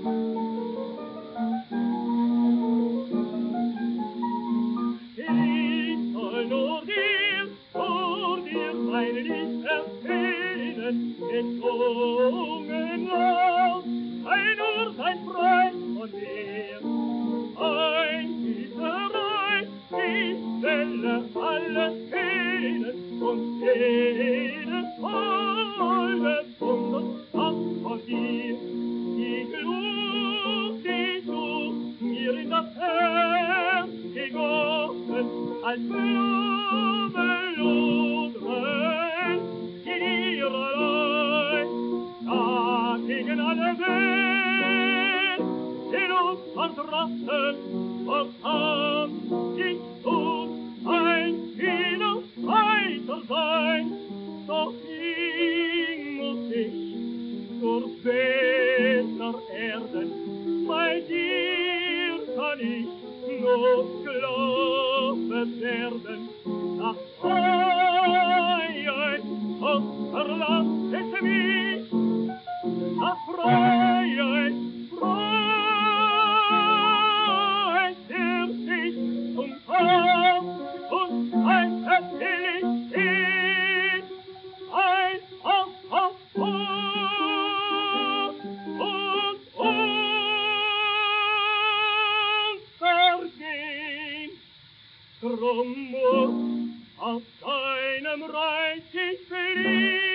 Ich soll nur dir, mein Lied erzählen, gesungen laut, sei nur sein Freund von mir. Ein Güterei, ich stelle alles kennen und jedes holde Wund und Kraft von dir. Die Glut, die du mir in das Herz gegossen, als Blumenludren, dir allein, dagegen alle Welt, in uns verdrossen, verkam ich tut ein vieler weiter sein, doch ging muss ich durch besser Erden, bei dir kann ich nur glauben werden, nach Freiheit, und verlasset mich, nach Freiheit, Freiheit, der sich zum Kampf und ein Vertillig steht, ein Auf und unvergehen. Drum muss aus deinem Reich ich fliehen,